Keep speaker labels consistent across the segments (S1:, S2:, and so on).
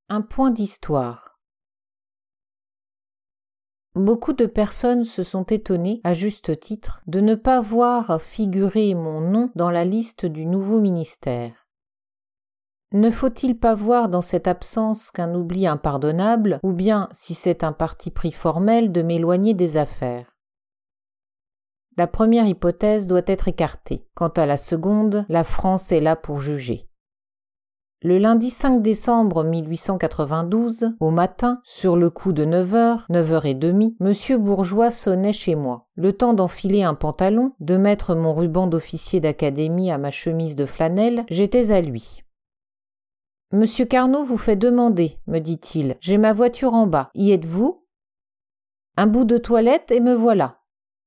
S1: Un point d'histoire. Beaucoup de personnes se sont étonnées, à juste titre, de ne pas voir figurer mon nom dans la liste du nouveau ministère. Ne faut-il pas voir dans cette absence qu'un oubli impardonnable, ou bien, si c'est un parti pris formel, de m'éloigner des affaires? La première hypothèse doit être écartée. Quant à la seconde, la France est là pour juger. Le lundi 5 décembre 1892, au matin, sur le coup de 9h, 9h30, M. Bourgeois sonnait chez moi. Le temps d'enfiler un pantalon, de mettre mon ruban d'officier d'académie à ma chemise de flanelle, j'étais à lui. « Monsieur Carnot vous fait demander, me dit-il. J'ai ma voiture en bas. Y êtes-vous ? Un bout de toilette et me voilà.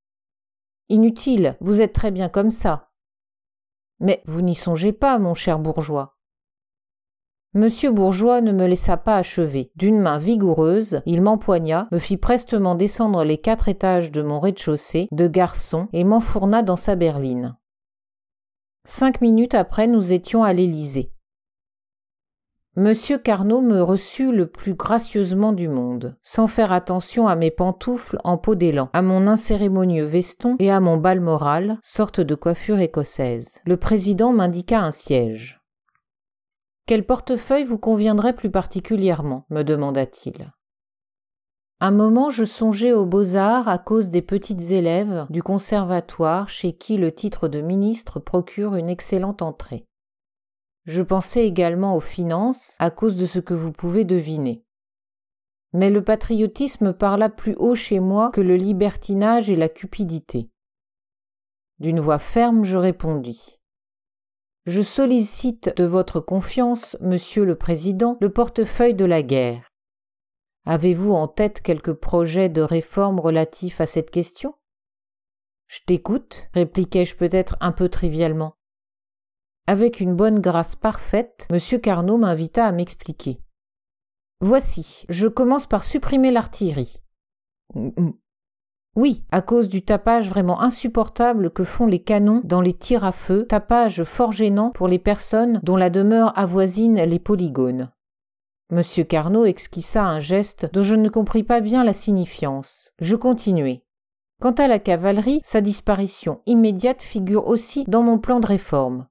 S1: Inutile, vous êtes très bien comme ça. Mais vous n'y songez pas, mon cher Bourgeois. Monsieur Bourgeois ne me laissa pas achever. D'une main vigoureuse, il m'empoigna, me fit prestement descendre les 4 étages de mon rez-de-chaussée de garçon et m'enfourna dans sa berline. 5 minutes après, nous étions à l'Élysée. Monsieur Carnot me reçut le plus gracieusement du monde, sans faire attention à mes pantoufles en peau d'élan, à mon incérémonieux veston et à mon balmoral, sorte de coiffure écossaise. Le président m'indiqua un siège. « Quel portefeuille vous conviendrait plus particulièrement » me demanda-t-il. Un moment, je songeais aux beaux-arts à cause des petites élèves du conservatoire chez qui le titre de ministre procure une excellente entrée. Je pensais également aux finances à cause de ce que vous pouvez deviner. Mais le patriotisme parla plus haut chez moi que le libertinage et la cupidité. D'une voix ferme, je répondis. Je sollicite de votre confiance, Monsieur le Président, le portefeuille de la guerre. Avez-vous en tête quelques projets de réforme relatifs à cette question ? Je t'écoute, répliquai-je peut-être un peu trivialement. Avec une bonne grâce parfaite, Monsieur Carnot m'invita à m'expliquer. Voici, je commence par supprimer l'artillerie. Oui, à cause du tapage vraiment insupportable que font les canons dans les tirs à feu, tapage fort gênant pour les personnes dont la demeure avoisine les polygones. Monsieur Carnot esquissa un geste dont je ne compris pas bien la signifiance. Je continuai. Quant à la cavalerie, sa disparition immédiate figure aussi dans mon plan de réforme.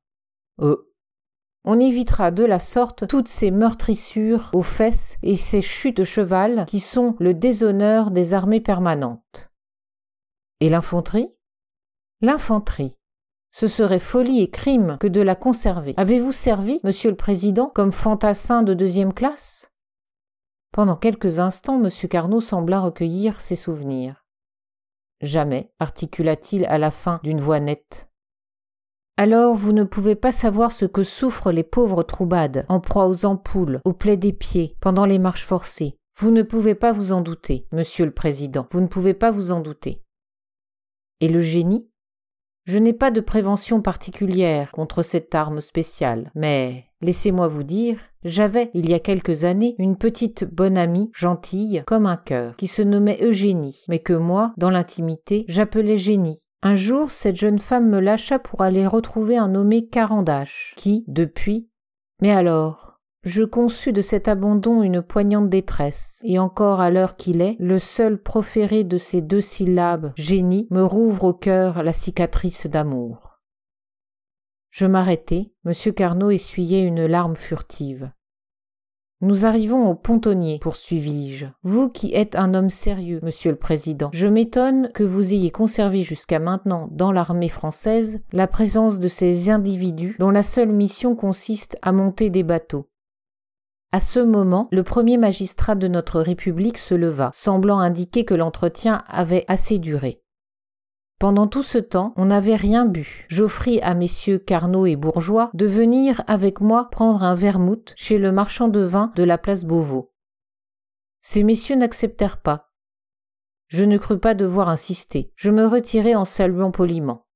S1: On évitera de la sorte toutes ces meurtrissures aux fesses et ces chutes de cheval qui sont le déshonneur des armées permanentes. Et l'infanterie ? L'infanterie. Ce serait folie et crime que de la conserver. Avez-vous servi, Monsieur le Président, comme fantassin de 2e classe ? Pendant quelques instants, Monsieur Carnot sembla recueillir ses souvenirs. Jamais, articula-t-il à la fin d'une voix nette. Alors vous ne pouvez pas savoir ce que souffrent les pauvres troubades, en proie aux ampoules, aux plaies des pieds, pendant les marches forcées. Vous ne pouvez pas vous en douter, Monsieur le Président, vous ne pouvez pas vous en douter. Et le génie ? Je n'ai pas de prévention particulière contre cette arme spéciale, mais, laissez-moi vous dire, j'avais, il y a quelques années, une petite bonne amie, gentille, comme un cœur, qui se nommait Eugénie, mais que moi, dans l'intimité, j'appelais Génie. Un jour, cette jeune femme me lâcha pour aller retrouver un nommé Carandache, qui, depuis... Mais alors, je conçus de cet abandon une poignante détresse, et encore à l'heure qu'il est, le seul proféré de ces 2 syllabes, génie, me rouvre au cœur la cicatrice d'amour. Je m'arrêtai, M. Carnot essuyait une larme furtive. Nous arrivons au pontonnier, poursuivis-je. Vous qui êtes un homme sérieux, Monsieur le Président, je m'étonne que vous ayez conservé jusqu'à maintenant dans l'armée française la présence de ces individus dont la seule mission consiste à monter des bateaux. À ce moment, le premier magistrat de notre République se leva, semblant indiquer que l'entretien avait assez duré. Pendant tout ce temps, on n'avait rien bu. J'offris à messieurs Carnot et Bourgeois de venir avec moi prendre un vermouth chez le marchand de vin de la place Beauvau. Ces messieurs n'acceptèrent pas. Je ne crus pas devoir insister. Je me retirai en saluant poliment.